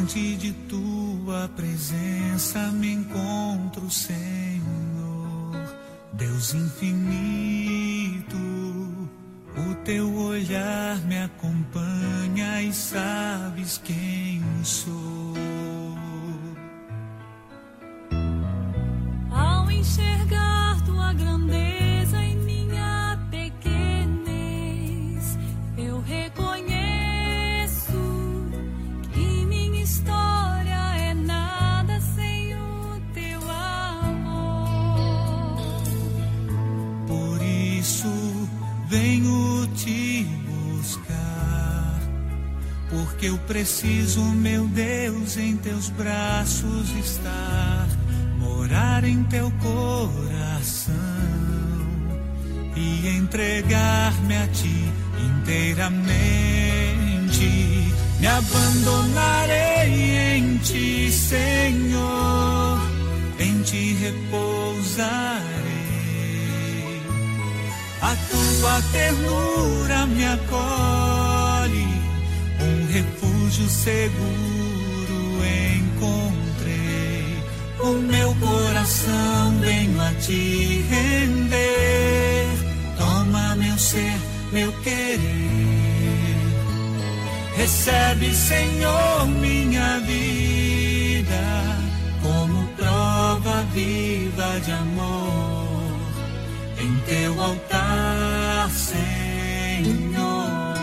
diante de tua presença me encontro, Senhor, Deus infinito. O teu olhar me acompanha e sabes quem sou. Ao enxergar tua grandeza em minha pequenez, eu reconheço que minha história é nada sem o teu amor. Por isso venho te buscar, porque eu preciso, meu Deus, em teus braços estar, morar em teu coração e entregar-me a ti inteiramente. Me abandonarei em ti, Senhor, em ti repousarei. A tua ternura me acolhe, um refúgio seguro encontrei. O meu coração venho a te render. Toma meu ser, meu querer. Recebe, Senhor, minha vida como prova viva de amor em teu altar, Senhor.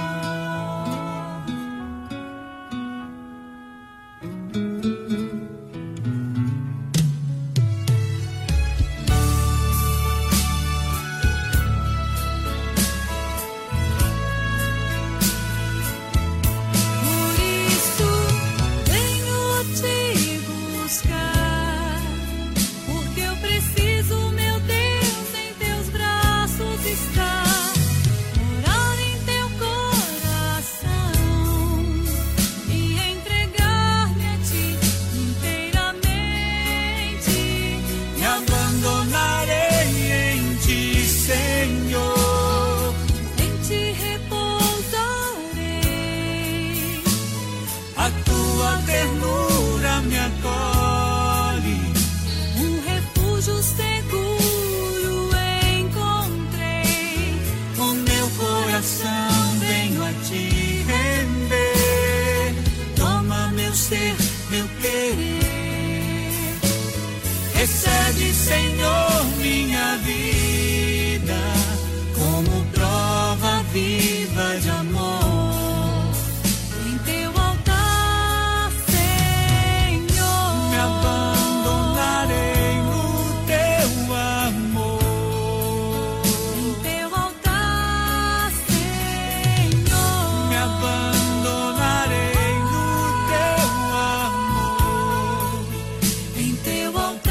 Recebe, Senhor, minha vida como prova viva de amor em teu altar, Senhor. Me abandonarei no teu amor em teu altar, Senhor. Me abandonarei no teu amor em teu altar.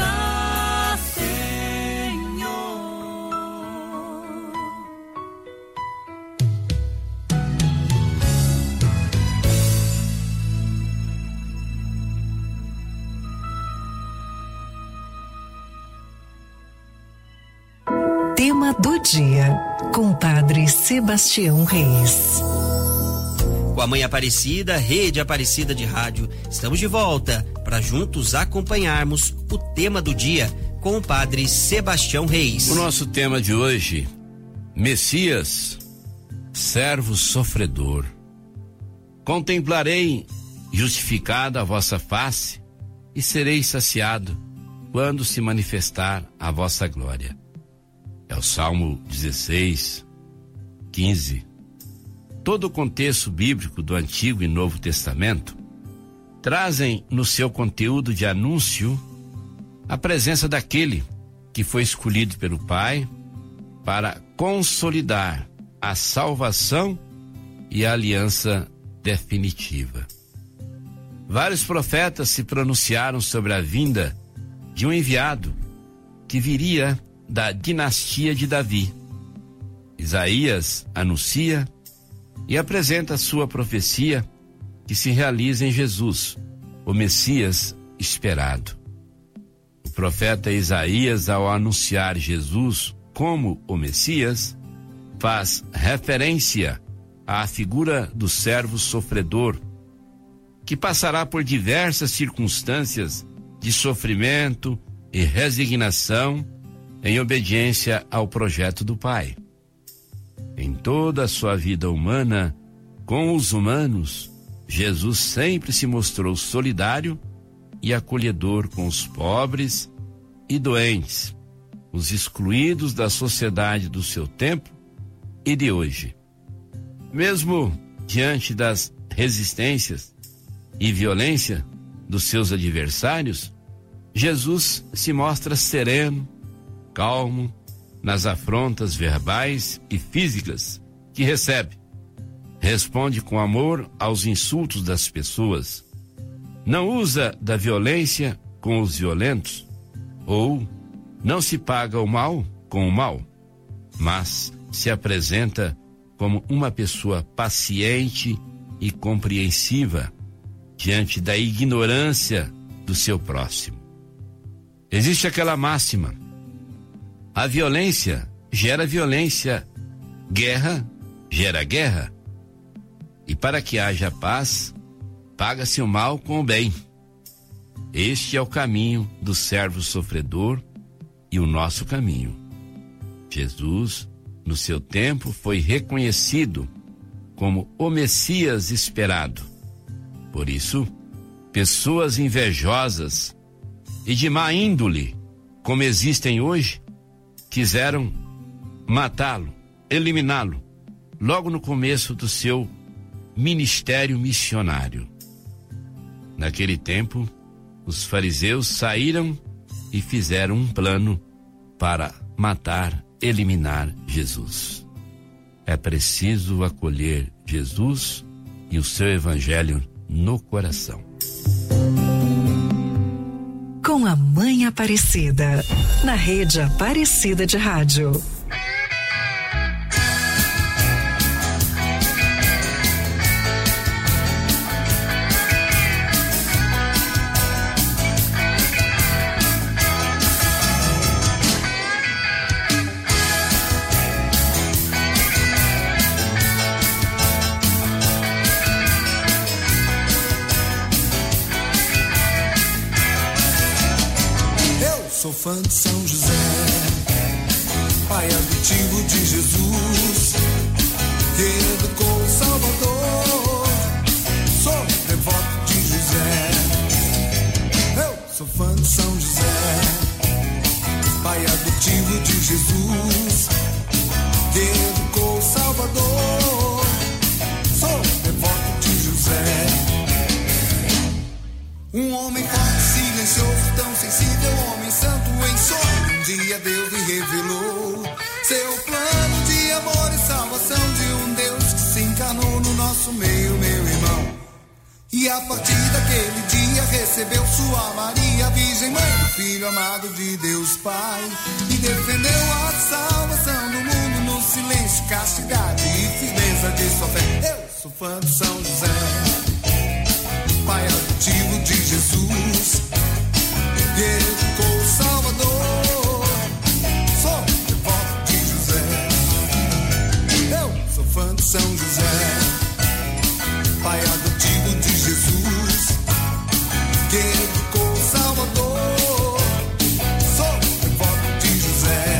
Tema do dia, com o Padre Sebastião Reis. Com a Mãe Aparecida, Rede Aparecida de Rádio, estamos de volta para juntos acompanharmos o tema do dia com o Padre Sebastião Reis. O nosso tema de hoje, Messias, servo sofredor. Contemplarei justificada a vossa face e serei saciado quando se manifestar a vossa glória. É o Salmo 16, 15. Todo o contexto bíblico do Antigo e Novo Testamento trazem no seu conteúdo de anúncio a presença daquele que foi escolhido pelo Pai para consolidar a salvação e a aliança definitiva. Vários profetas se pronunciaram sobre a vinda de um enviado que viria da dinastia de Davi. Isaías anuncia e apresenta sua profecia que se realiza em Jesus, o Messias esperado. O profeta Isaías, ao anunciar Jesus como o Messias, faz referência à figura do servo sofredor, que passará por diversas circunstâncias de sofrimento e resignação em obediência ao projeto do Pai. Em toda a sua vida humana, com os humanos, Jesus sempre se mostrou solidário e acolhedor com os pobres e doentes, os excluídos da sociedade do seu tempo e de hoje. Mesmo diante das resistências e violência dos seus adversários, Jesus se mostra sereno, calmo nas afrontas verbais e físicas que recebe. Responde com amor aos insultos das pessoas. Não usa da violência com os violentos, ou não se paga o mal com o mal, mas se apresenta como uma pessoa paciente e compreensiva diante da ignorância do seu próximo. Existe aquela máxima: a violência gera violência, guerra gera guerra. E para que haja paz, paga-se o mal com o bem. Este é o caminho do servo sofredor e o nosso caminho. Jesus, no seu tempo, foi reconhecido como o Messias esperado. Por isso, pessoas invejosas e de má índole, como existem hoje, quiseram matá-lo, eliminá-lo, logo no começo do seu ministério missionário. Naquele tempo, os fariseus saíram e fizeram um plano para matar, eliminar Jesus. É preciso acolher Jesus e o seu evangelho no coração. Com a Mãe Aparecida, na Rede Aparecida de Rádio. Sou fã de São José, pai adotivo de Jesus, que educou o Salvador. Sou devoto de José. Eu sou fã de São José, pai adotivo de Jesus, que educou o Salvador. Sou devoto de José. Um homem forte, silencioso, tão sensível, homem santo em sonho. Um dia Deus lhe revelou seu plano de amor e salvação, de um Deus que se encarnou no nosso meio, meu irmão. E a partir daquele dia recebeu sua Maria, Virgem Mãe do Filho amado de Deus Pai, e defendeu a salvação do mundo no silêncio, castidade e firmeza de sua fé. Eu sou fã de São José, pai adotivo de Jesus, que educou o Salvador. Sou devoto de José. Eu sou fã de São José, pai adotivo de Jesus, que educou o Salvador. Sou devoto de José.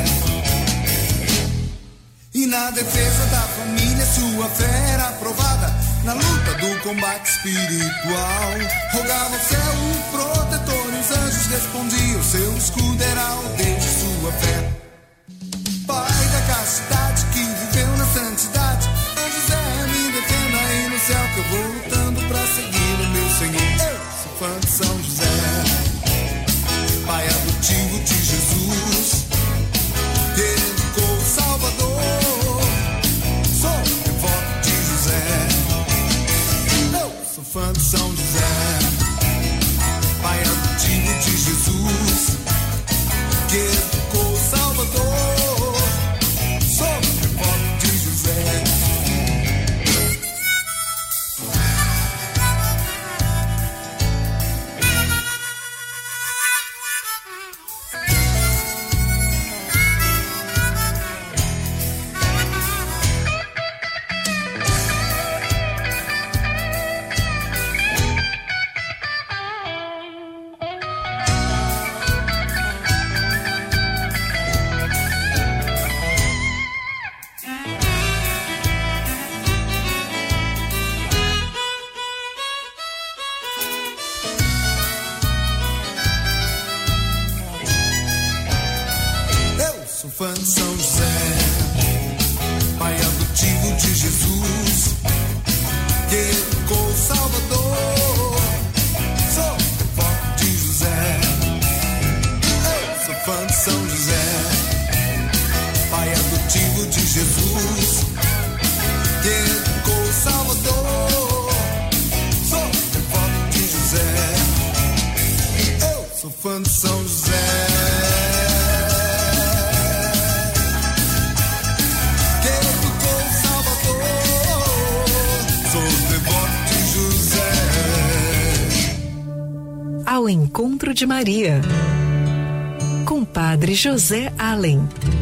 E na defesa da família sua fé era aprovada. Na luta do combate espiritual, rogava ao céu o protetor e os anjos respondiam, seu escudo era o Deus de sua fé. Pai da castidade que viveu na santidade, São José, me defenda aí no céu, que eu vou lutando pra seguir o meu Senhor. Eu sou fã de São José, pai adotivo de Jesus, que educou o Salvador. Sou devoto de José. Sou fã de São José, pai adotivo de Jesus, fã de São José, pai adotivo de Jesus, que educou o Salvador. Sou devoto de José, eu sou fã de São José, pai adotivo de Jesus, que educou o Salvador. Sou devoto de José, eu sou fã de São José. Ao encontro de Maria, com Padre José Allen.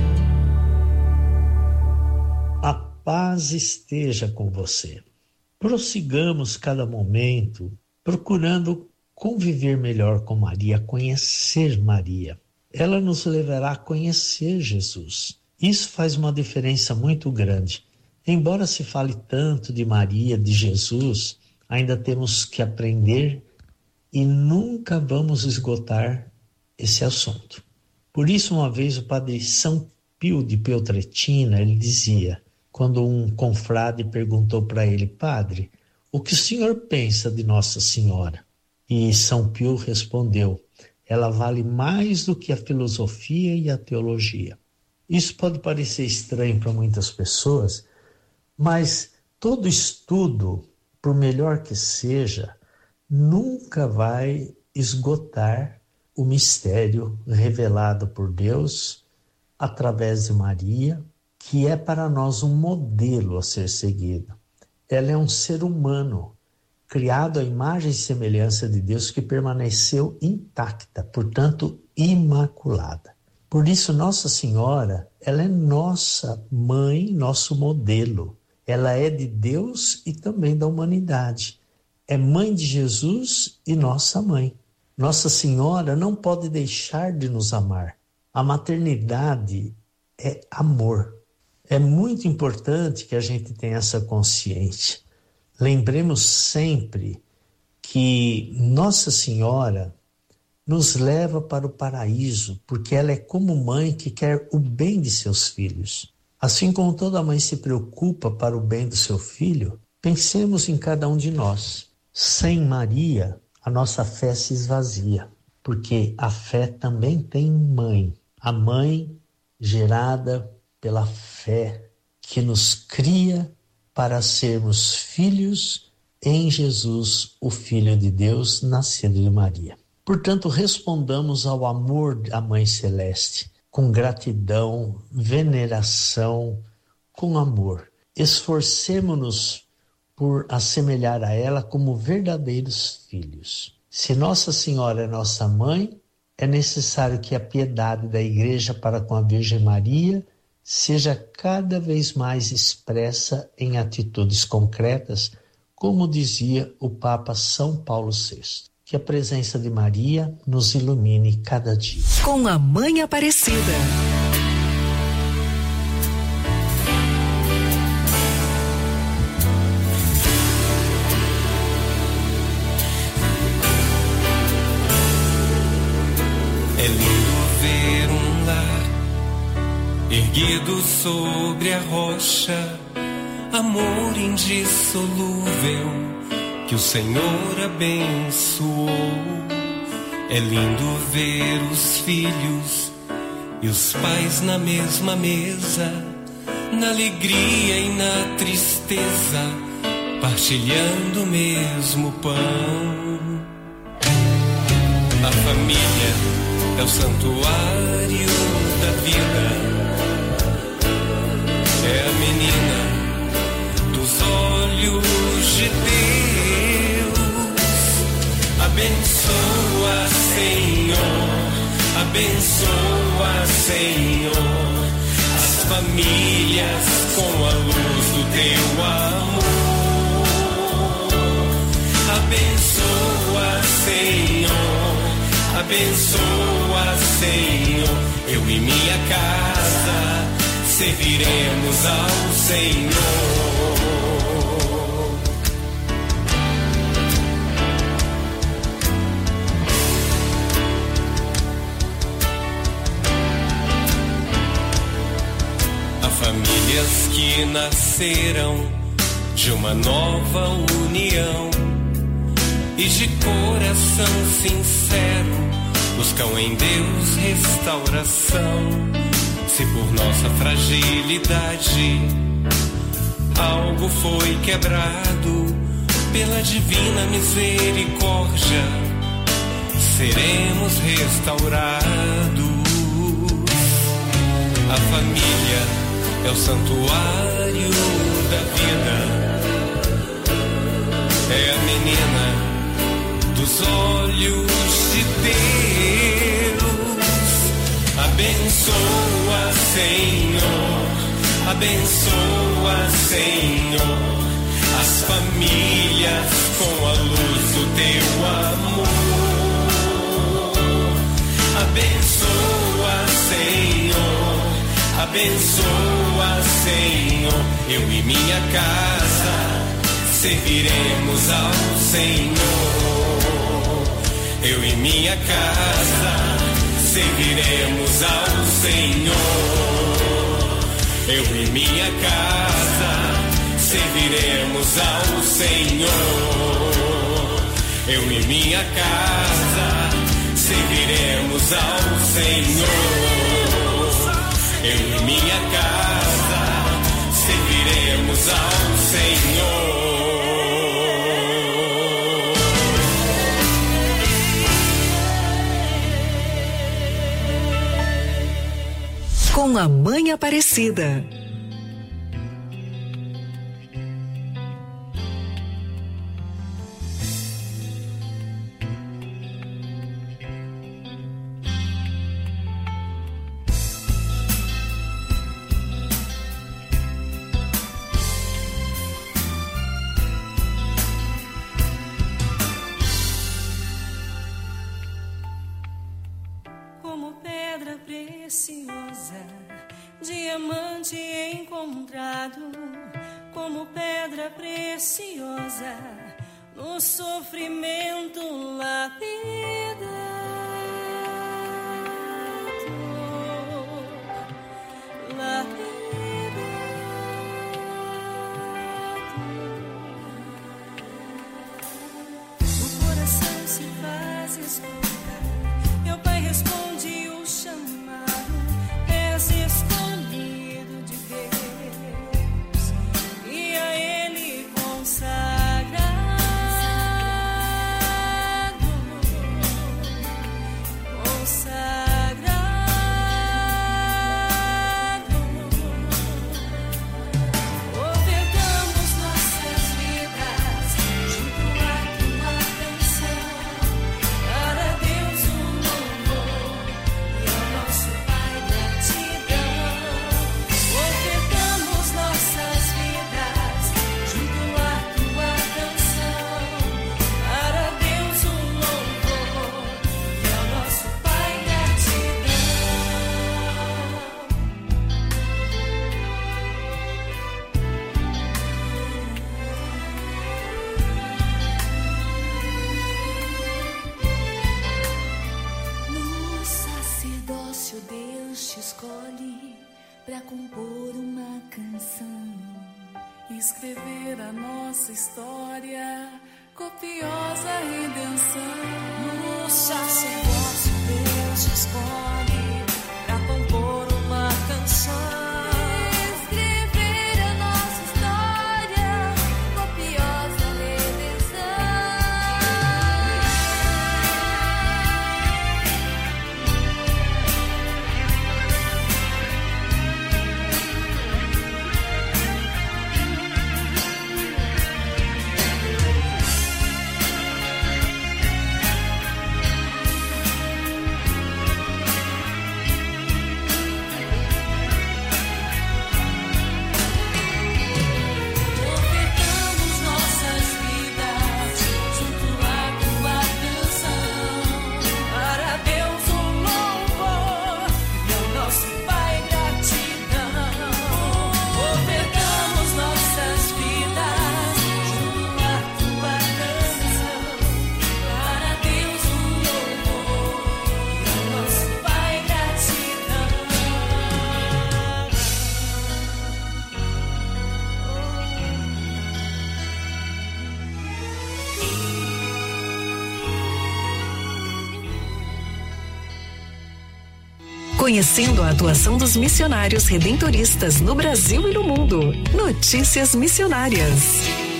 A paz esteja com você. Prossigamos cada momento procurando conviver melhor com Maria, conhecer Maria. Ela nos levará a conhecer Jesus. Isso faz uma diferença muito grande. Embora se fale tanto de Maria, de Jesus, ainda temos que aprender e nunca vamos esgotar esse assunto. Por isso, uma vez o padre São Pio de Peltretina, ele dizia, quando um confrade perguntou para ele: padre, o que o senhor pensa de Nossa Senhora? E São Pio respondeu: ela vale mais do que a filosofia e a teologia. Isso pode parecer estranho para muitas pessoas, mas todo estudo, por melhor que seja, nunca vai esgotar o mistério revelado por Deus através de Maria, que é para nós um modelo a ser seguido. Ela é um ser humano, criado à imagem e semelhança de Deus, que permaneceu intacta, portanto, imaculada. Por isso, Nossa Senhora, ela é nossa mãe, nosso modelo. Ela é de Deus e também da humanidade. É mãe de Jesus e nossa mãe. Nossa Senhora não pode deixar de nos amar. A maternidade é amor. É muito importante que a gente tenha essa consciência. Lembremos sempre que Nossa Senhora nos leva para o paraíso, porque ela é como mãe que quer o bem de seus filhos. Assim como toda mãe se preocupa para o bem do seu filho, pensemos em cada um de nós. Sem Maria, a nossa fé se esvazia, porque a fé também tem mãe. A mãe gerada pela fé, que nos cria para sermos filhos em Jesus, o Filho de Deus, nascido de Maria. Portanto, respondamos ao amor da Mãe Celeste, com gratidão, veneração, com amor. Esforcemo-nos por assemelhar a ela como verdadeiros filhos. Se Nossa Senhora é nossa mãe, é necessário que a piedade da Igreja para com a Virgem Maria seja cada vez mais expressa em atitudes concretas, como dizia o Papa São Paulo VI. Que a presença de Maria nos ilumine cada dia. Com a Mãe Aparecida. É lindo ver um lar erguido sobre a rocha, amor indissolúvel que o Senhor abençoou. É lindo ver os filhos e os pais na mesma mesa, na alegria e na tristeza, partilhando o mesmo pão. A família é o santuário da vida, é a menina dos olhos de Deus. Abençoa, Senhor, abençoa, Senhor, as famílias com a luz do teu amor. Abençoa, Senhor, abençoa, Senhor, eu e minha casa serviremos ao Senhor. famílias que nasceram de uma nova união e de coração sincero buscam em Deus restauração. Se por nossa fragilidade algo foi quebrado, pela divina misericórdia seremos restaurados. A família é o santuário da vida, é a menina dos olhos de Deus. Abençoa, Senhor, abençoa, Senhor, as famílias com a luz do teu amor. Abençoa, Senhor, abençoa, Senhor, eu e minha casa serviremos ao Senhor. Eu e minha casa serviremos ao Senhor. Eu e minha casa serviremos ao Senhor. Eu e minha casa serviremos ao Senhor. Eu e minha casa serviremos ao Senhor. Com a Mãe Aparecida. Como pedra preciosa, diamante encontrado, como pedra preciosa, no sofrimento lapidado. O coração se faz escutar, meu Pai responde o chamado, és escolhido de Deus e a Ele consagrado. Ofertamos nossas vidas junto à tua canção, para Deus um louvor e ao nosso Pai gratidão. Ofertamos nossas vidas junto à tua canção, para Deus um louvor e ao nosso Pai gratidão. No sacerdócio Deus te escolhe para compor uma canção, escrever a nossa história, copiosa redenção. No sacerdócio Deus te escolhe para compor uma canção, escrever a nossa história, copiosa redenção. conhecendo a atuação dos missionários redentoristas no Brasil e no mundo. Notícias Missionárias.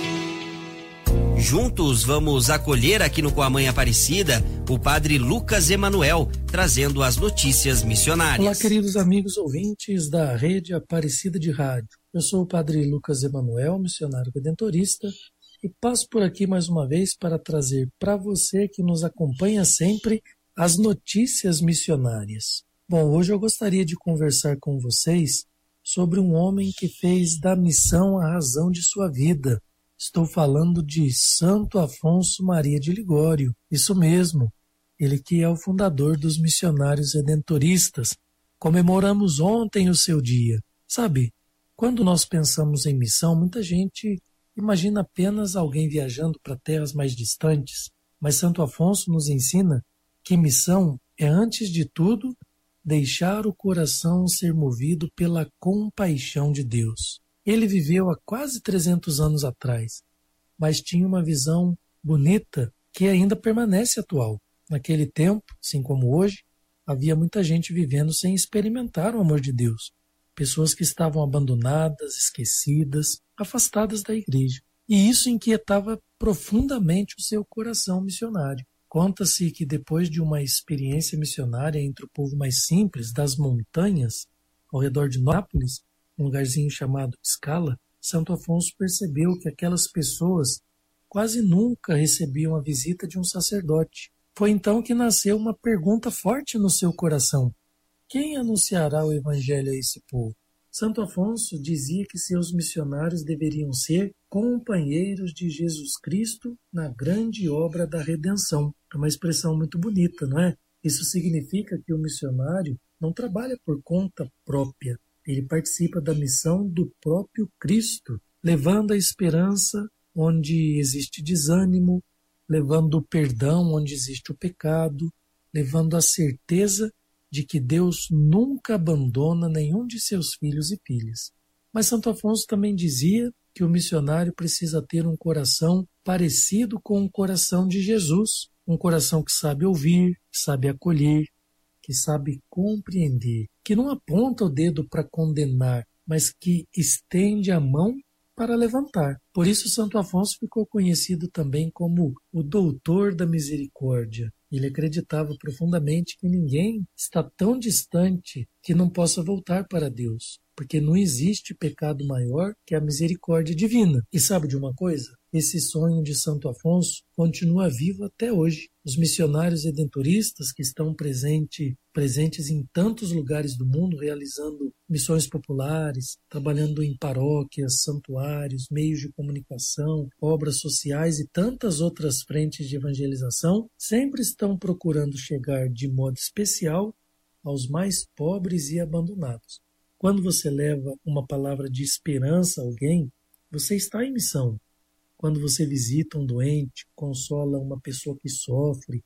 Juntos vamos acolher aqui no Com a Mãe Aparecida o padre Lucas Emanuel, trazendo as notícias missionárias. Olá, queridos amigos ouvintes da Rede Aparecida de Rádio. Eu sou o padre Lucas Emanuel, missionário redentorista, e passo por aqui mais uma vez para trazer para você que nos acompanha sempre as notícias missionárias. Bom, hoje eu gostaria de conversar com vocês sobre um homem que fez da missão a razão de sua vida. Estou falando de Santo Afonso Maria de Ligório. Isso mesmo, ele que é o fundador dos missionários redentoristas. Comemoramos ontem o seu dia. Sabe, quando nós pensamos em missão, muita gente imagina apenas alguém viajando para terras mais distantes. Mas Santo Afonso nos ensina que missão é, antes de tudo, deixar o coração ser movido pela compaixão de Deus. Ele viveu há quase 300 anos atrás, mas tinha uma visão bonita que ainda permanece atual. Naquele tempo, assim como hoje, havia muita gente vivendo sem experimentar o amor de Deus. Pessoas que estavam abandonadas, esquecidas, afastadas da igreja. E isso inquietava profundamente o seu coração missionário. Conta-se que depois de uma experiência missionária entre o povo mais simples das montanhas, ao redor de Nápoles, um lugarzinho chamado Scala, Santo Afonso percebeu que aquelas pessoas quase nunca recebiam a visita de um sacerdote. Foi então que nasceu uma pergunta forte no seu coração: quem anunciará o evangelho a esse povo? Santo Afonso dizia que seus missionários deveriam ser companheiros de Jesus Cristo na grande obra da redenção. É uma expressão muito bonita, não é? Isso significa que o missionário não trabalha por conta própria. Ele participa da missão do próprio Cristo, levando a esperança onde existe desânimo, levando o perdão onde existe o pecado, levando a certeza de que Deus nunca abandona nenhum de seus filhos e filhas. Mas Santo Afonso também dizia que o missionário precisa ter um coração parecido com o coração de Jesus, um coração que sabe ouvir, que sabe acolher, que sabe compreender, que não aponta o dedo para condenar, mas que estende a mão para levantar. Por isso Santo Afonso ficou conhecido também como o doutor da misericórdia. Ele acreditava profundamente que ninguém está tão distante que não possa voltar para Deus, porque não existe pecado maior que a misericórdia divina. E sabe de uma coisa? Esse sonho de Santo Afonso continua vivo até hoje. Os missionários redentoristas que estão presentes em tantos lugares do mundo, realizando missões populares, trabalhando em paróquias, santuários, meios de comunicação, obras sociais e tantas outras frentes de evangelização, sempre estão procurando chegar de modo especial aos mais pobres e abandonados. Quando você leva uma palavra de esperança a alguém, você está em missão. Quando você visita um doente, consola uma pessoa que sofre,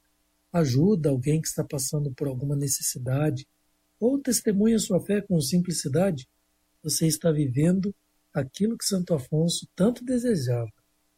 ajuda alguém que está passando por alguma necessidade, ou testemunha sua fé com simplicidade, você está vivendo aquilo que Santo Afonso tanto desejava.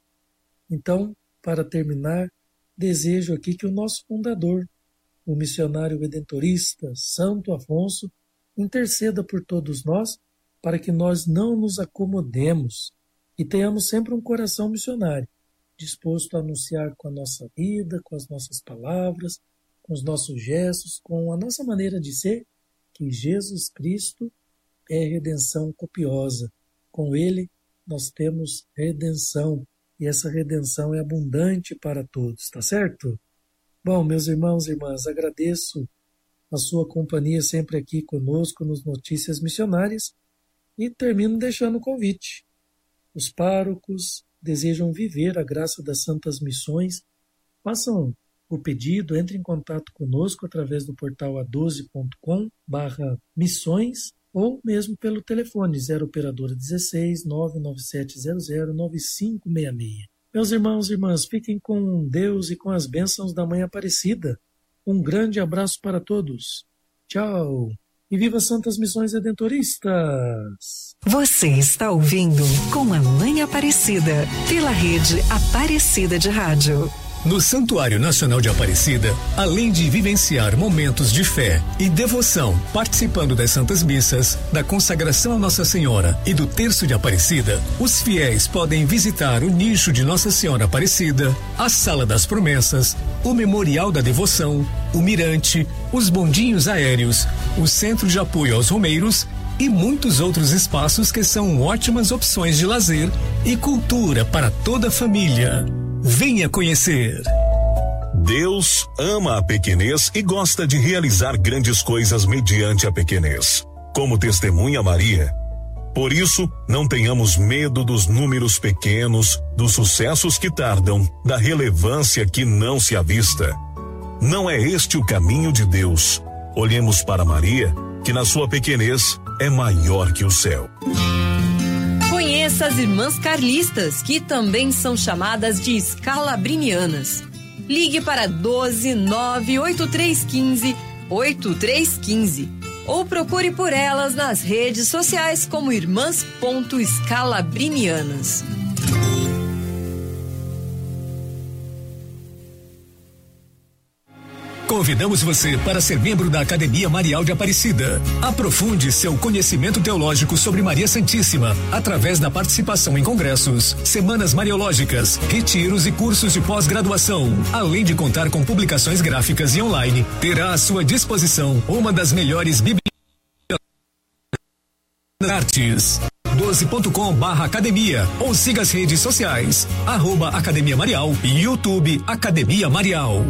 Então, para terminar, desejo aqui que o nosso fundador, o missionário redentorista Santo Afonso, interceda por todos nós para que nós não nos acomodemos e tenhamos sempre um coração missionário, disposto a anunciar com a nossa vida, com as nossas palavras, com os nossos gestos, com a nossa maneira de ser, que Jesus Cristo é redenção copiosa. Com Ele nós temos redenção, e essa redenção é abundante para todos, tá certo? Bom, meus irmãos e irmãs, agradeço a sua companhia sempre aqui conosco nos Notícias Missionárias e termino deixando o convite. Os párocos desejam viver a graça das Santas Missões, façam o pedido, entre em contato conosco através do portal a12.com/missões ou mesmo pelo telefone 0 operadora 16 99700 9566. Meus irmãos e irmãs, fiquem com Deus e com as bênçãos da Mãe Aparecida. Um grande abraço para todos. Tchau. E viva Santas Missões Redentoristas! Você está ouvindo Com a Mãe Aparecida, pela Rede Aparecida de Rádio. No Santuário Nacional de Aparecida, além de vivenciar momentos de fé e devoção, participando das Santas Missas, da consagração a Nossa Senhora e do Terço de Aparecida, os fiéis podem visitar o nicho de Nossa Senhora Aparecida, a Sala das Promessas, o Memorial da Devoção, o Mirante, os bondinhos aéreos, o Centro de Apoio aos Romeiros e muitos outros espaços que são ótimas opções de lazer e cultura para toda a família. Venha conhecer. Deus ama a pequenez e gosta de realizar grandes coisas mediante a pequenez, como testemunha Maria. Por isso, não tenhamos medo dos números pequenos, dos sucessos que tardam, da relevância que não se avista. Não é este o caminho de Deus. Olhemos para Maria, que na sua pequenez é maior que o céu. Conheça as irmãs carlistas, que também são chamadas de escalabrinianas. Ligue para 1298315-8315 ou procure por elas nas redes sociais como irmãs.escalabrinianas. Convidamos você para ser membro da Academia Marial de Aparecida. Aprofunde seu conhecimento teológico sobre Maria Santíssima através da participação em congressos, semanas mariológicas, retiros e cursos de pós-graduação. Além de contar com publicações gráficas e online, terá à sua disposição uma das melhores bibliotecas artes. 12.com/academia ou siga as redes sociais @Academia Marial e YouTube Academia Marial.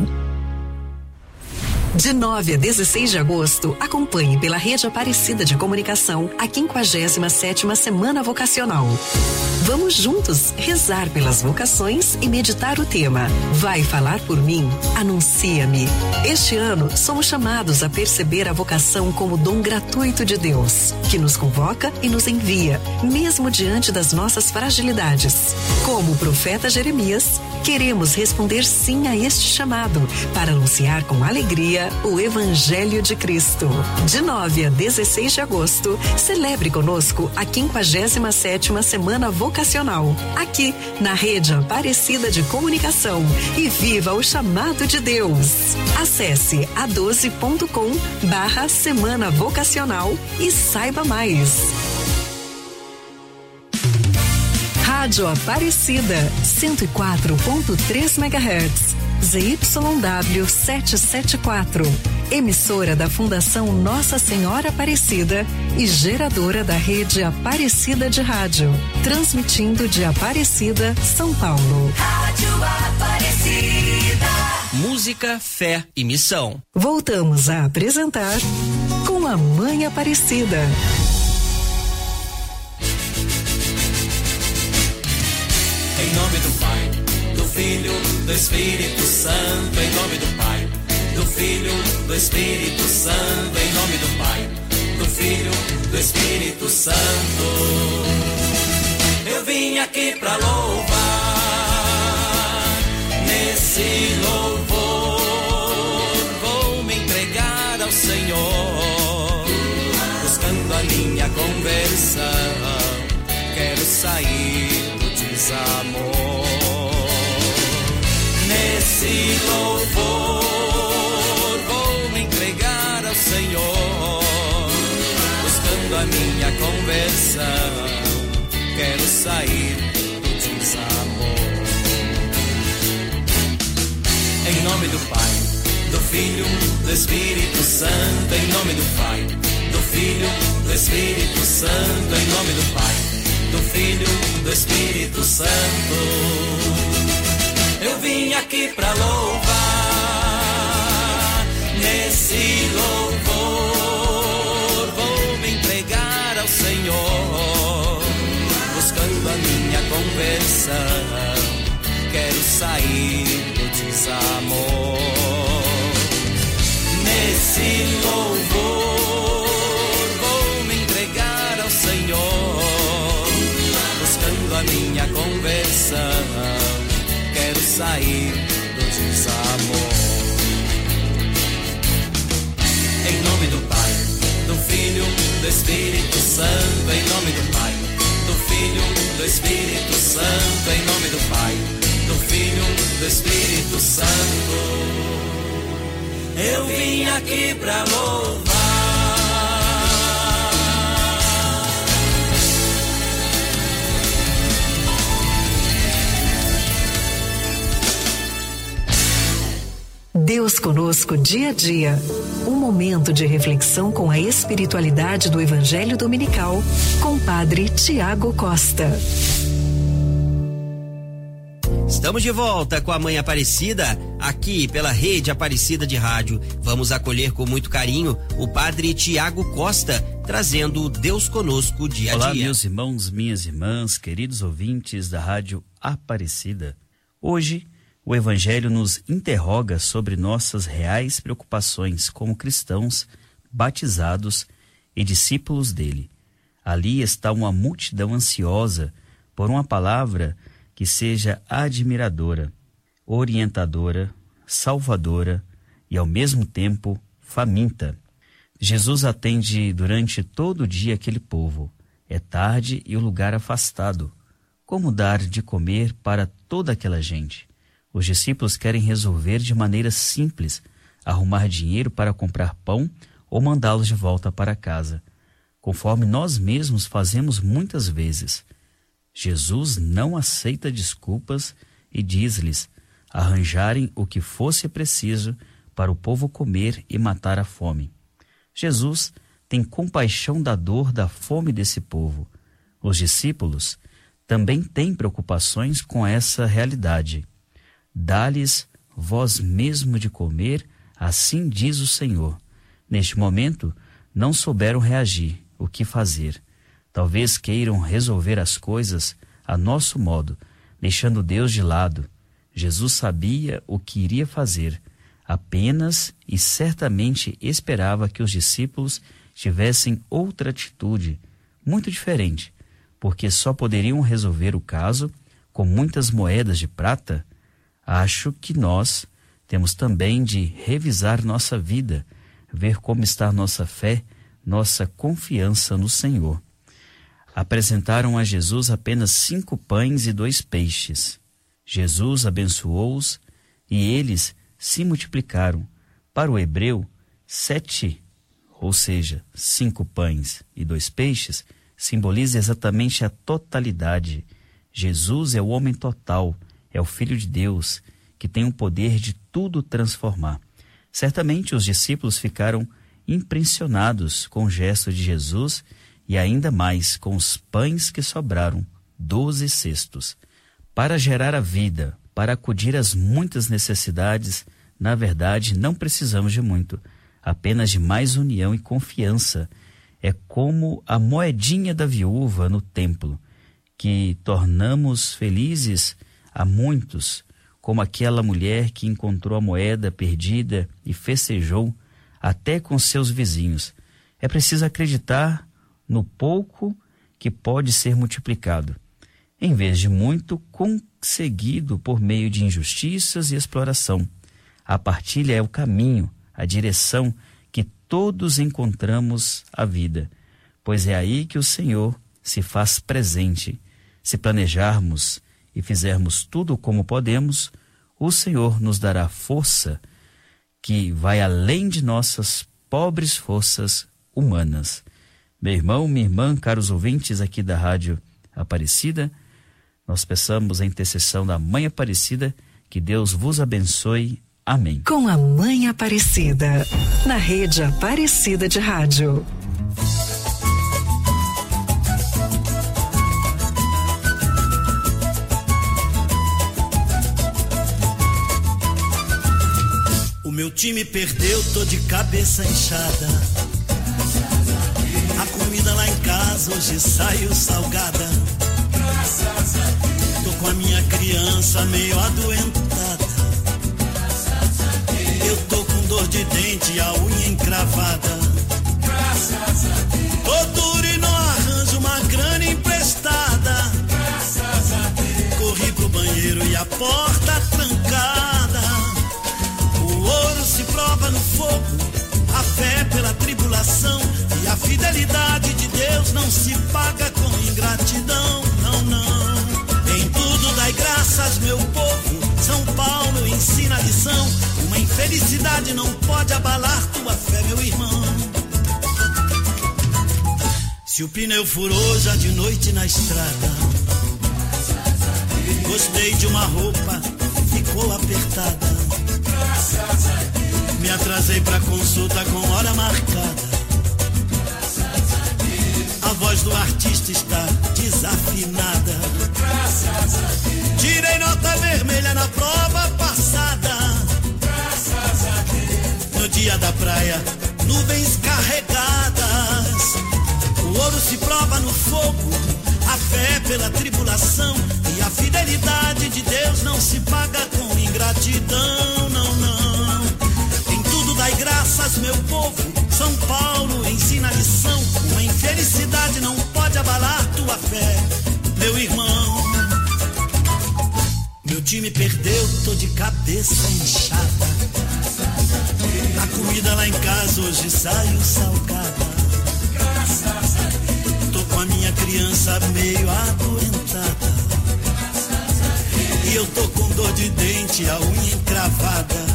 De 9 a 16 de agosto, acompanhe pela Rede Aparecida de Comunicação a 57ª Semana Vocacional. Vamos juntos rezar pelas vocações e meditar o tema Vai falar por mim? Anuncia-me. Este ano, somos chamados a perceber a vocação como dom gratuito de Deus, que nos convoca e nos envia, mesmo diante das nossas fragilidades. Como o profeta Jeremias, queremos responder sim a este chamado para anunciar com alegria o Evangelho de Cristo. De 9 a 16 de agosto, celebre conosco a 57ª Semana Vocacional, aqui na Rede Aparecida de Comunicação, e viva o chamado de Deus. Acesse a12.com/Semana Vocacional e saiba mais. Rádio Aparecida, 104.3 MHz. ZYW 774, emissora da Fundação Nossa Senhora Aparecida e geradora da rede Aparecida de Rádio, transmitindo de Aparecida, São Paulo. Rádio Aparecida. Música, fé e missão. Voltamos a apresentar Com a Mãe Aparecida. Em nome do Pai, do Filho, do Espírito Santo, em nome do Pai, do Filho, do Espírito Santo, em nome do Pai, do Filho, do Espírito Santo. Eu vim aqui pra louvar, nesse louvor vou me entregar ao Senhor, buscando a minha conversão, quero sair do desamor. Nesse louvor vou me entregar ao Senhor, buscando a minha conversão, quero sair do desamor. Em nome do Pai, do Filho, do Espírito Santo, em nome do Pai, do Filho, do Espírito Santo, em nome do Pai, do Filho, do Espírito Santo. Eu vim aqui pra louvar, nesse louvor vou me entregar ao Senhor, buscando a minha conversão, quero sair do desamor. Nesse louvor vou me entregar ao Senhor, buscando a minha conversão, quero sair do desamor. Em nome do Pai, do Filho, do Espírito Santo, em nome do Pai, do Filho, do Espírito Santo, em nome do Pai, do Filho, do Espírito Santo. eu vim aqui pra louvar. Deus conosco dia a dia. Um momento de reflexão com a espiritualidade do Evangelho Dominical com o Padre Tiago Costa. Estamos de volta com a Mãe Aparecida, aqui pela Rede Aparecida de Rádio. Vamos acolher com muito carinho o Padre Tiago Costa, trazendo Deus conosco dia a dia. Olá, meus irmãos, minhas irmãs, queridos ouvintes da Rádio Aparecida. Hoje, o Evangelho nos interroga sobre nossas reais preocupações como cristãos, batizados e discípulos dele. Ali está uma multidão ansiosa por uma palavra que seja admiradora, orientadora, salvadora e, ao mesmo tempo, faminta. Jesus atende durante todo o dia aquele povo. É tarde e o lugar afastado. Como dar de comer para toda aquela gente? Os discípulos querem resolver de maneira simples, arrumar dinheiro para comprar pão ou mandá-los de volta para casa, conforme nós mesmos fazemos muitas vezes. Jesus não aceita desculpas e diz-lhes arranjarem o que fosse preciso para o povo comer e matar a fome. Jesus tem compaixão da dor da fome desse povo. Os discípulos também têm preocupações com essa realidade. Dá-lhes vós mesmo de comer, assim diz o Senhor. Neste momento, não souberam reagir, o que fazer. Talvez queiram resolver as coisas a nosso modo, deixando Deus de lado. Jesus sabia o que iria fazer, apenas e certamente esperava que os discípulos tivessem outra atitude, muito diferente, porque só poderiam resolver o caso com muitas moedas de prata. Acho que nós temos também de revisar nossa vida, ver como está nossa fé, nossa confiança no Senhor. Apresentaram a Jesus apenas 5 pães e 2 peixes. Jesus abençoou-os e eles se multiplicaram. Para o hebreu, 7, ou seja, 5 pães e 2 peixes, simboliza exatamente a totalidade. Jesus é o homem total, é o Filho de Deus, que tem o poder de tudo transformar. Certamente os discípulos ficaram impressionados com o gesto de Jesus e ainda mais com os pães que sobraram, 12 cestos. Para gerar a vida, para acudir às muitas necessidades, na verdade não precisamos de muito, apenas de mais união e confiança. É como a moedinha da viúva no templo, que tornamos felizes a muitos, como aquela mulher que encontrou a moeda perdida e festejou até com seus vizinhos. É preciso acreditar no pouco que pode ser multiplicado, em vez de muito conseguido por meio de injustiças e exploração. A partilha é o caminho, a direção que todos encontramos à vida, pois é aí que o Senhor se faz presente. Se planejarmos e fizermos tudo como podemos, o Senhor nos dará força que vai além de nossas pobres forças humanas. Meu irmão, minha irmã, caros ouvintes aqui da Rádio Aparecida, nós peçamos a intercessão da Mãe Aparecida, que Deus vos abençoe. Amém. Com a Mãe Aparecida, na Rede Aparecida de Rádio. O meu time perdeu, tô de cabeça inchada. A comida lá em casa hoje saiu salgada. Tô com a minha criança meio adoentada. Eu tô com dor de dente e a unha encravada. Tô duro e não arranjo uma grana emprestada. Corri pro banheiro e a porta trancada. O ouro se prova no fogo, a fé pela tribulação, e a fidelidade de Deus não se paga com ingratidão, não, não. Em tudo dai graças, meu povo, São Paulo ensina a lição, uma infelicidade infelicidade não pode abalar tua fé, meu irmão. Se o pneu furou já de noite na estrada, gostei de uma roupa, ficou apertada. Me atrasei pra consulta com hora marcada. A voz do artista está desafinada. Tirei nota vermelha na prova passada. No dia da praia, nuvens carregadas. O ouro se prova no fogo, a fé pela tribulação. E a fidelidade de Deus não se paga com ingratidão, não, não. Em tudo dai graças, meu povo. São Paulo ensina a lição. Uma infelicidade não pode abalar tua fé, meu irmão. Meu time perdeu, tô de cabeça inchada. A comida lá em casa hoje saiu salgada. Tô com a minha criança meio adoentada. E eu tô com dor de dente, a unha encravada.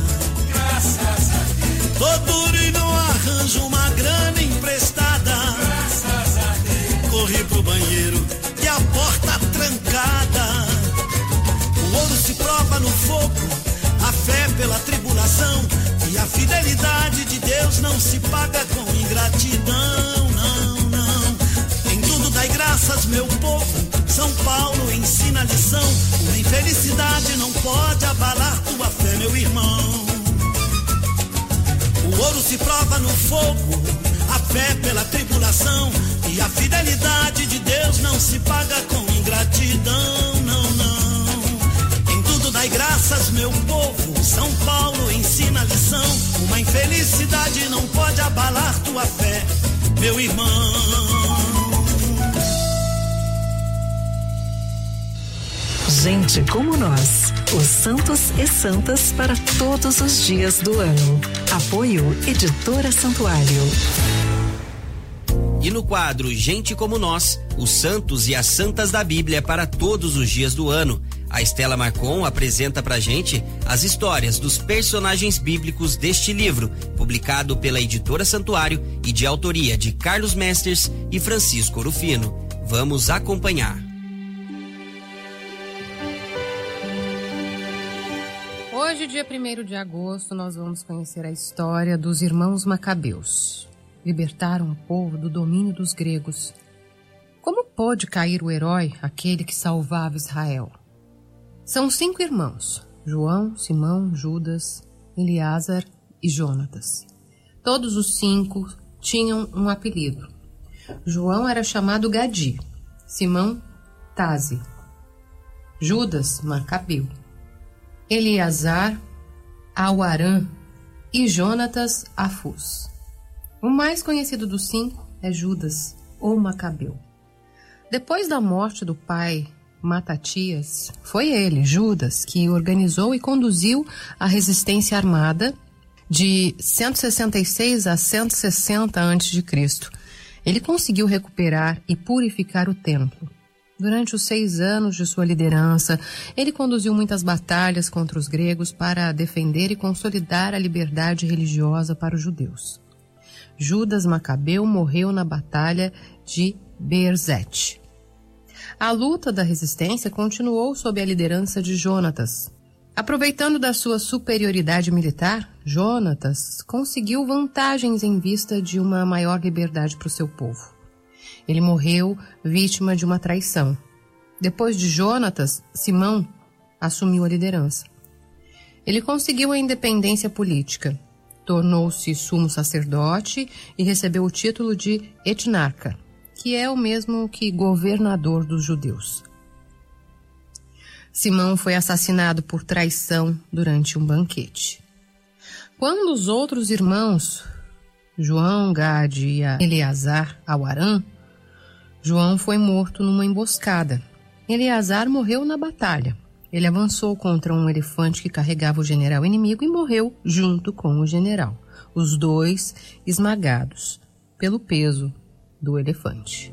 Tô duro e não arranjo uma grana emprestada. Corri pro banheiro e a porta trancada. O ouro se prova no fogo, a fé pela tribulação. E a fidelidade de Deus não se paga com ingratidão, não, não. Em tudo dai graças, meu povo. São Paulo ensina a lição. Uma infelicidade não pode abalar tua fé, meu irmão. O ouro se prova no fogo, a fé pela tribulação. E a fidelidade de Deus não se paga com ingratidão, não, não. Em tudo dai graças, meu povo. São Paulo ensina a lição. Uma infelicidade não pode abalar tua fé, meu irmão. Gente como nós, os santos e santas para todos os dias do ano. Apoio Editora Santuário. E no quadro Gente como Nós, os santos e as santas da Bíblia para todos os dias do ano, a Estela Marcon apresenta pra gente as histórias dos personagens bíblicos deste livro, publicado pela Editora Santuário e de autoria de Carlos Mesters e Francisco Rufino. Vamos acompanhar. Hoje, dia 1º de agosto, nós vamos conhecer a história dos irmãos Macabeus. Libertaram o povo do domínio dos gregos. Como pôde cair o herói, aquele que salvava Israel? São 5 irmãos: João, Simão, Judas, Eleazar e Jonatas. Todos os 5 tinham um apelido. João era chamado Gadi, Simão, Tazi, Judas, Macabeu, Eleazar, Auarã e Jonatas, Afus. O mais conhecido dos 5 é Judas, ou Macabeu. Depois da morte do pai Matatias, foi ele, Judas, que organizou e conduziu a resistência armada de 166 a 160 a.C. Ele conseguiu recuperar e purificar o templo. Durante os 6 anos de sua liderança, ele conduziu muitas batalhas contra os gregos para defender e consolidar a liberdade religiosa para os judeus. Judas Macabeu morreu na batalha de Beerzete. A luta da resistência continuou sob a liderança de Jonatas. Aproveitando da sua superioridade militar, Jonatas conseguiu vantagens em vista de uma maior liberdade para o seu povo. Ele morreu vítima de uma traição. Depois de Jonatas, Simão assumiu a liderança. Ele conseguiu a independência política, tornou-se sumo sacerdote e recebeu o título de etnarca, que é o mesmo que governador dos judeus. Simão foi assassinado por traição durante um banquete. Quando os outros irmãos, João, Gade e Eleazar, Auarã, João foi morto numa emboscada. Eleazar morreu na batalha. Ele avançou contra um elefante que carregava o general inimigo e morreu junto com o general, os dois esmagados pelo peso do elefante.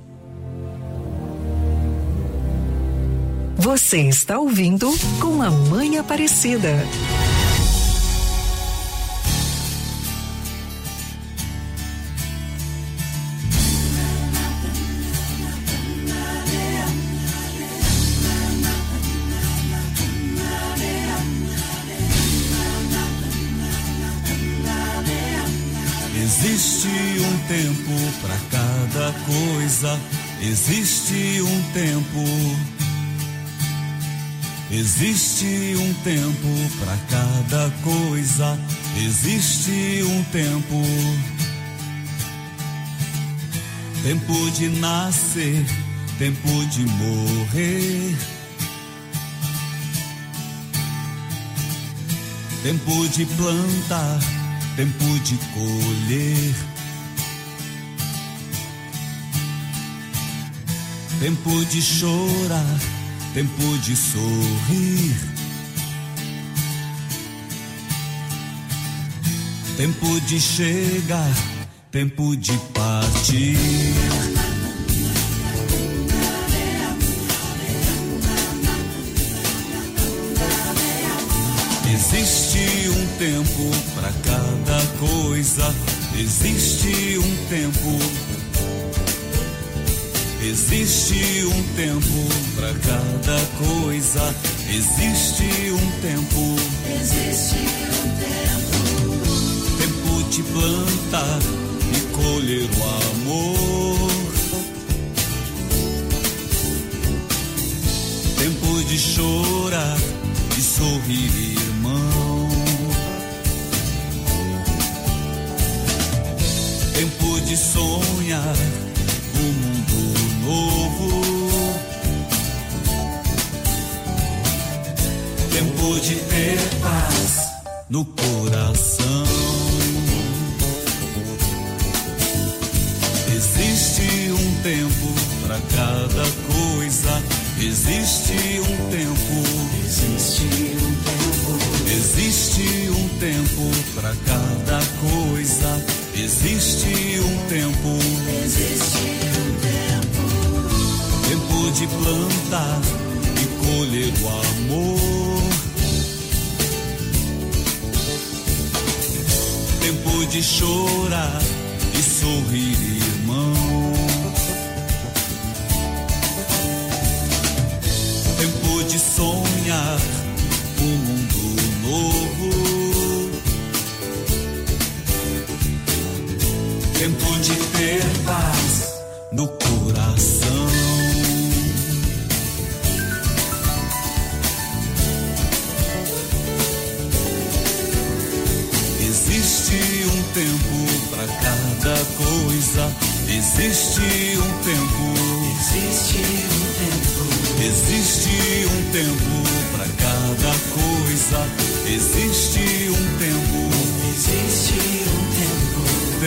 Você está ouvindo Com a Mãe Aparecida. tempo para cada coisa, existe um tempo. Existe um tempo para cada coisa, existe um tempo. Tempo de nascer, tempo de morrer. Tempo de plantar, tempo de colher. Tempo de chorar, tempo de sorrir. Tempo de chegar, tempo de partir. Existe um tempo para cada coisa, existe um tempo. Existe um tempo para cada coisa, existe um tempo. Existe um tempo. Tempo de plantar e colher o amor. Tempo de chorar e sorrir, irmão. Tempo de sonhar um mundo novo. Tempo de ter paz no coração. Existe um tempo para cada coisa, existe um tempo. Existe um tempo. Existe um tempo para cada coisa, existe um tempo. Existe um tempo. Tempo de plantar e colher o amor. Tempo de chorar e sorrir, irmão. Tempo de sonhar um mundo novo. Tempo de ter paz no coração. Existe um tempo para cada coisa, existe um tempo. Existe um tempo. Existe um tempo para cada coisa, existe um tempo. Existe um tempo.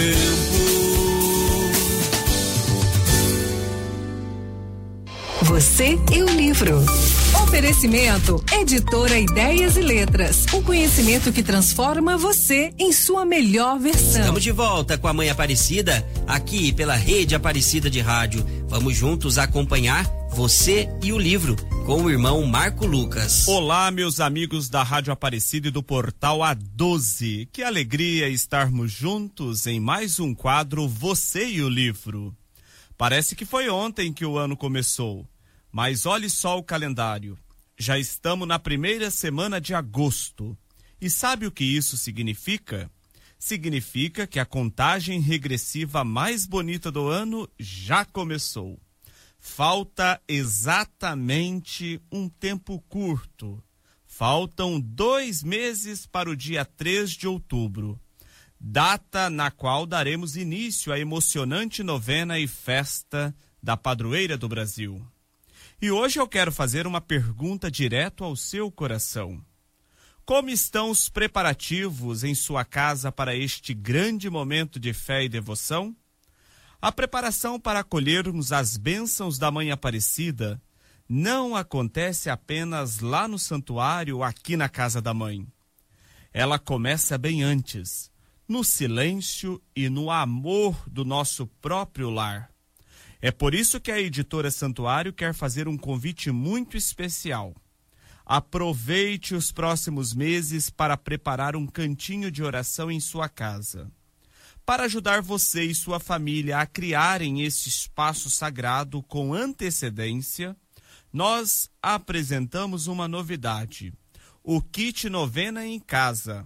Você e o livro. Oferecimento, Editora Ideias e Letras. O conhecimento que transforma você em sua melhor versão. Estamos de volta com a Mãe Aparecida, aqui pela Rede Aparecida de Rádio. Vamos juntos acompanhar Você e o Livro, com o irmão Marco Lucas. Olá, meus amigos da Rádio Aparecida e do Portal A12. Que alegria estarmos juntos em mais um quadro Você e o Livro. Parece que foi ontem que o ano começou, mas olhe só o calendário. Já estamos na primeira semana de agosto. E sabe o que isso significa? Significa que a contagem regressiva mais bonita do ano já começou. Falta exatamente um tempo curto. Faltam 2 meses para o dia 3 de outubro, data na qual daremos início à emocionante novena e festa da Padroeira do Brasil. E hoje eu quero fazer uma pergunta direto ao seu coração. Como estão os preparativos em sua casa para este grande momento de fé e devoção? A preparação para acolhermos as bênçãos da Mãe Aparecida não acontece apenas lá no santuário ou aqui na casa da Mãe. Ela começa bem antes, no silêncio e no amor do nosso próprio lar. É por isso que a Editora Santuário quer fazer um convite muito especial. Aproveite os próximos meses para preparar um cantinho de oração em sua casa. Para ajudar você e sua família a criarem esse espaço sagrado com antecedência, nós apresentamos uma novidade: o kit Novena em Casa.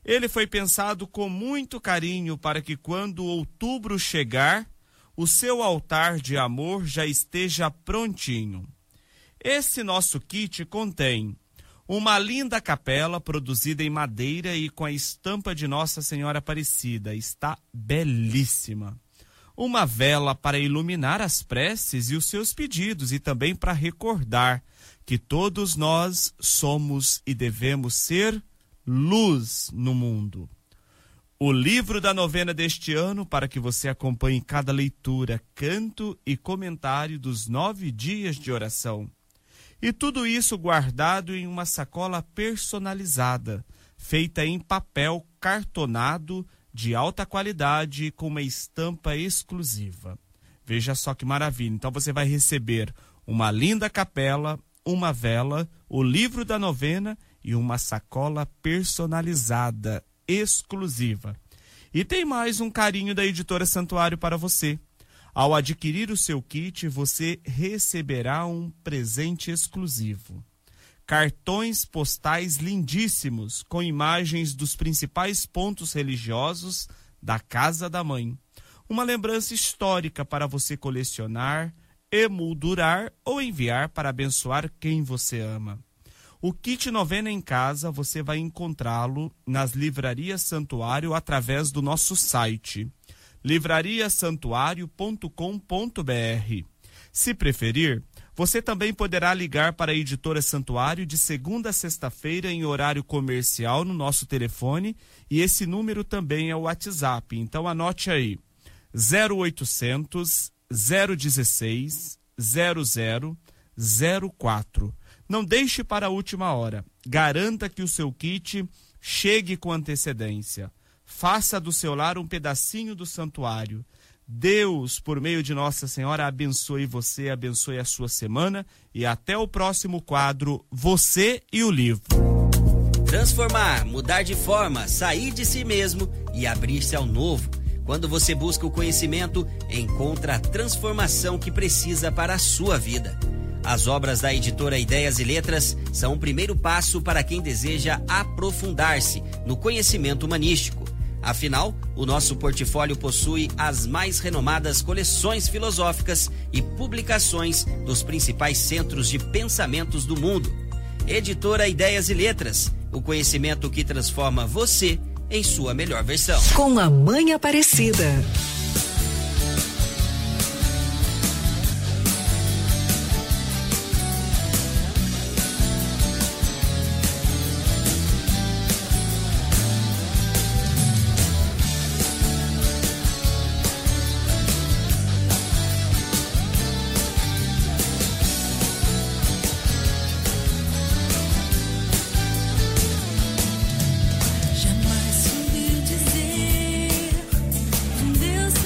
Ele foi pensado com muito carinho para que quando outubro chegar, o seu altar de amor já esteja prontinho. Esse nosso kit contém uma linda capela produzida em madeira e com a estampa de Nossa Senhora Aparecida. Está belíssima. Uma vela para iluminar as preces e os seus pedidos e também para recordar que todos nós somos e devemos ser luz no mundo. O livro da novena deste ano para que você acompanhe cada leitura, canto e comentário dos 9 dias de oração. E tudo isso guardado em uma sacola personalizada, feita em papel cartonado de alta qualidade com uma estampa exclusiva. Veja só que maravilha. Então você vai receber uma linda capela, uma vela, o livro da novena e uma sacola personalizada, exclusiva. E tem mais um carinho da Editora Santuário para você. Ao adquirir o seu kit, você receberá um presente exclusivo. Cartões postais lindíssimos, com imagens dos principais pontos religiosos da Casa da Mãe. Uma lembrança histórica para você colecionar, emoldurar ou enviar para abençoar quem você ama. O kit Novena em Casa você vai encontrá-lo nas livrarias Santuário através do nosso site livrariasantuario.com.br. Se preferir, você também poderá ligar para a Editora Santuário de segunda a sexta-feira em horário comercial no nosso telefone e esse número também é o WhatsApp. Então anote aí, 0800 016 0004. Não deixe para a última hora. Garanta que o seu kit chegue com antecedência. Faça do seu lar um pedacinho do santuário. Deus, por meio de Nossa Senhora, abençoe você, abençoe a sua semana e até o próximo quadro, Você e o Livro. Transformar, mudar de forma, sair de si mesmo e abrir-se ao novo. Quando você busca o conhecimento, encontra a transformação que precisa para a sua vida. As obras da editora Ideias e Letras são o primeiro passo para quem deseja aprofundar-se no conhecimento humanístico. Afinal, o nosso portfólio possui as mais renomadas coleções filosóficas e publicações dos principais centros de pensamentos do mundo. Editora Ideias e Letras, o conhecimento que transforma você em sua melhor versão. Com a Mãe Aparecida. Jamais ouvi dizer de um Deus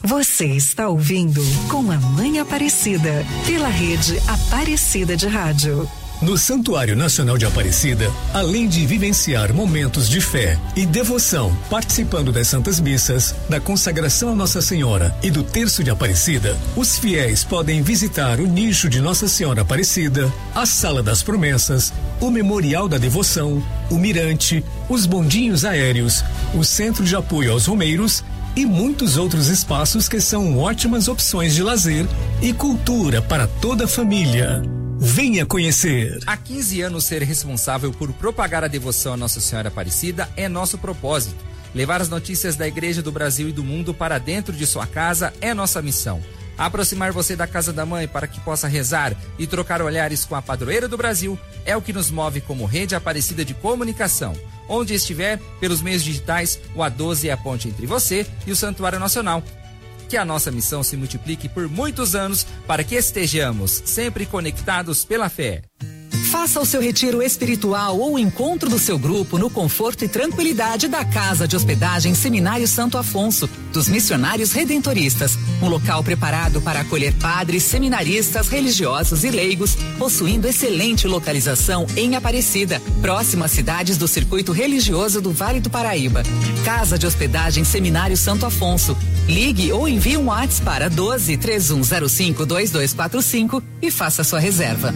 Você está ouvindo Com a Mãe Aparecida, pela rede Aparecida de Rádio. No Santuário Nacional de Aparecida, além de vivenciar momentos de fé e devoção, participando das Santas Missas, da consagração a Nossa Senhora e do Terço de Aparecida, os fiéis podem visitar o nicho de Nossa Senhora Aparecida, a Sala das Promessas, o Memorial da Devoção, o Mirante, os bondinhos aéreos, o Centro de Apoio aos Romeiros e muitos outros espaços que são ótimas opções de lazer e cultura para toda a família. Venha conhecer. Há 15 anos, ser responsável por propagar a devoção a Nossa Senhora Aparecida é nosso propósito. Levar as notícias da Igreja do Brasil e do mundo para dentro de sua casa é nossa missão. Aproximar você da Casa da Mãe para que possa rezar e trocar olhares com a padroeira do Brasil é o que nos move como Rede Aparecida de Comunicação. Onde estiver, pelos meios digitais, o A12 é a ponte entre você e o Santuário Nacional. Que a nossa missão se multiplique por muitos anos para que estejamos sempre conectados pela fé. Faça o seu retiro espiritual ou o encontro do seu grupo no conforto e tranquilidade da Casa de Hospedagem Seminário Santo Afonso, dos Missionários Redentoristas. Um local preparado para acolher padres, seminaristas, religiosos e leigos, possuindo excelente localização em Aparecida, próximo às cidades do circuito religioso do Vale do Paraíba. Casa de Hospedagem Seminário Santo Afonso. Ligue ou envie um WhatsApp para 12-3105-2245 e faça sua reserva.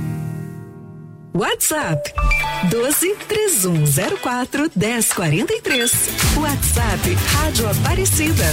WhatsApp 12-3104-1043. WhatsApp Rádio Aparecida.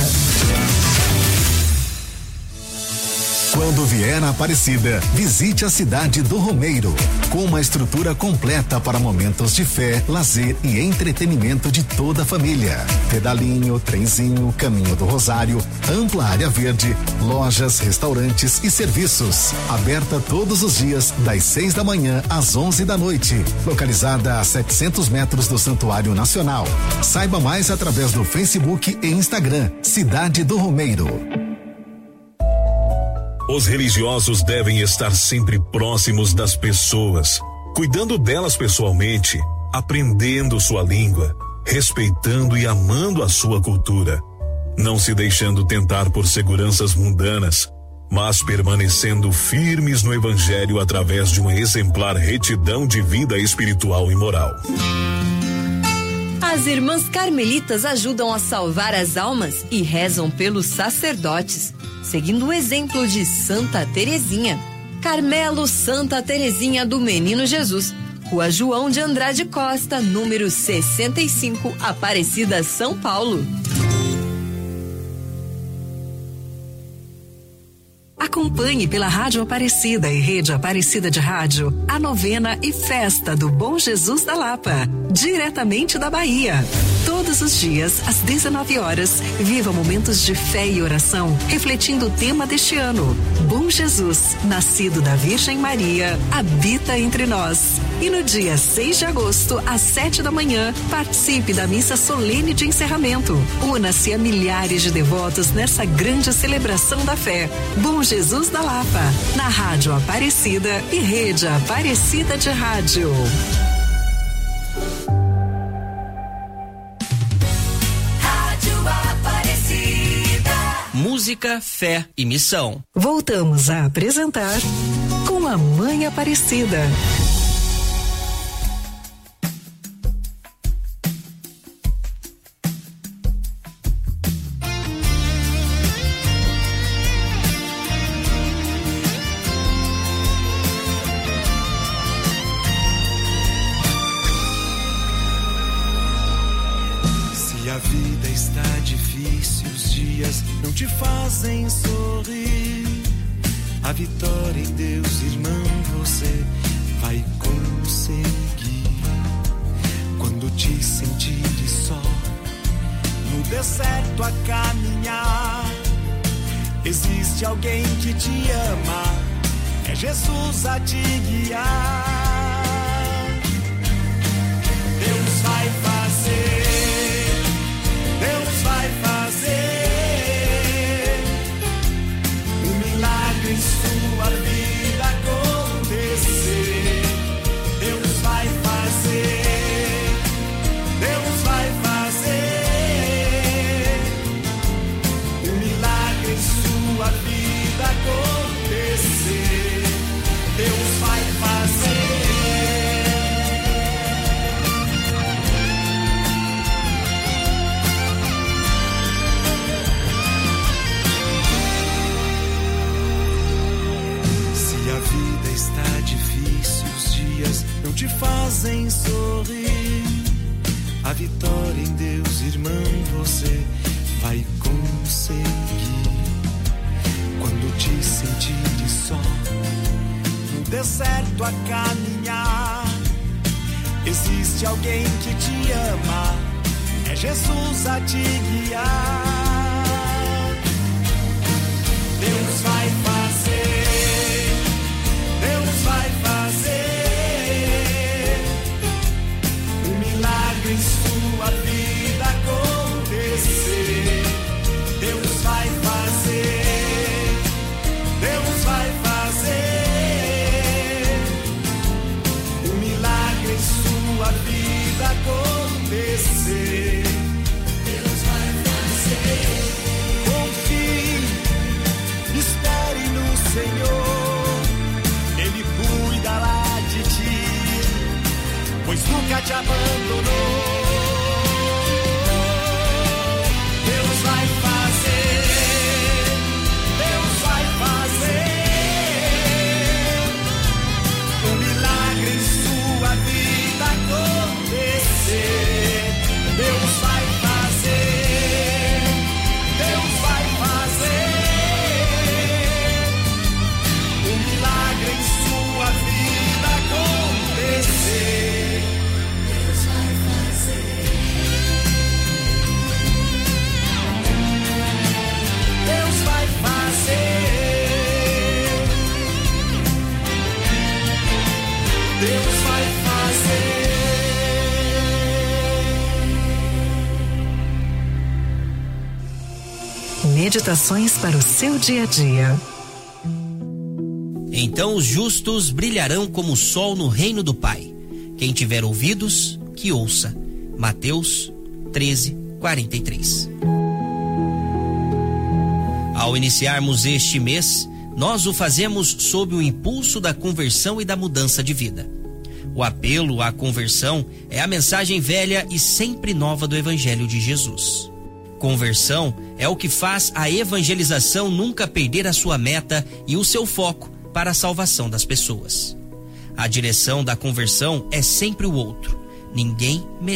Quando vier a Aparecida, visite a cidade do Romeiro, com uma estrutura completa para momentos de fé, lazer e entretenimento de toda a família. Pedalinho, trenzinho, caminho do Rosário, ampla área verde, lojas, restaurantes e serviços. Aberta todos os dias, das 6 da manhã às 11 da noite. Localizada a 700 metros do Santuário Nacional. Saiba mais através do Facebook e Instagram, Cidade do Romeiro. Os religiosos devem estar sempre próximos das pessoas, cuidando delas pessoalmente, aprendendo sua língua, respeitando e amando a sua cultura, não se deixando tentar por seguranças mundanas, mas permanecendo firmes no Evangelho através de uma exemplar retidão de vida espiritual e moral. As irmãs carmelitas ajudam a salvar as almas e rezam pelos sacerdotes, seguindo o exemplo de Santa Terezinha. Carmelo Santa Terezinha do Menino Jesus, Rua João de Andrade Costa, número 65, Aparecida, São Paulo. Acompanhe pela Rádio Aparecida e Rede Aparecida de Rádio a novena e festa do Bom Jesus da Lapa, diretamente da Bahia. Todos os dias, às 19 horas, viva momentos de fé e oração, refletindo o tema deste ano. Bom Jesus, nascido da Virgem Maria, habita entre nós. E no dia 6 de agosto, às 7 da manhã, participe da missa solene de encerramento. Una-se a milhares de devotos nessa grande celebração da fé. Bom Jesus da Lapa, na Rádio Aparecida e Rede Aparecida de Rádio. Música, fé e missão. Voltamos a apresentar Com a Mãe Aparecida. Se a vida está difícil, os dias não te fazem sorrir. A vitória em Deus, irmão, você vai conseguir. Quando te sentires só, no deserto a caminhar, existe alguém que te ama, é Jesus a te guiar. Deus vai fazer, Deus vai fazer um milagre em sua vida acontecer. Deus vai fazer, Deus vai fazer um milagre A vitória em Deus, irmão, você vai conseguir. Quando te sentires só, no deserto a caminhar, existe alguém que te ama, é Jesus a te guiar. Deus vai fazer, Deus vai fazer um milagre em sua vida acontecer. Deus vai fazer, Deus vai fazer um milagre em sua vida acontecer. Deus vai fazer. Confie, espere no Senhor, Ele cuidará de ti, pois nunca te abandonou. Deus vai fazer, Deus vai fazer um milagre em sua vida acontecer. Deus vai fazer, Deus vai fazer um milagre em sua vida acontecer. Deus vai fazer. Deus vai fazer. Deus vai fazer. Meditações para o seu dia a dia. Então os justos brilharão como o sol no reino do Pai. Quem tiver ouvidos, que ouça. Mateus 13:43. Ao iniciarmos este mês, nós o fazemos sob o impulso da conversão e da mudança de vida. O apelo à conversão é a mensagem velha e sempre nova do Evangelho de Jesus. Conversão é o que faz a evangelização nunca perder a sua meta e o seu foco para a salvação das pessoas. A direção da conversão é sempre o outro. Ninguém merece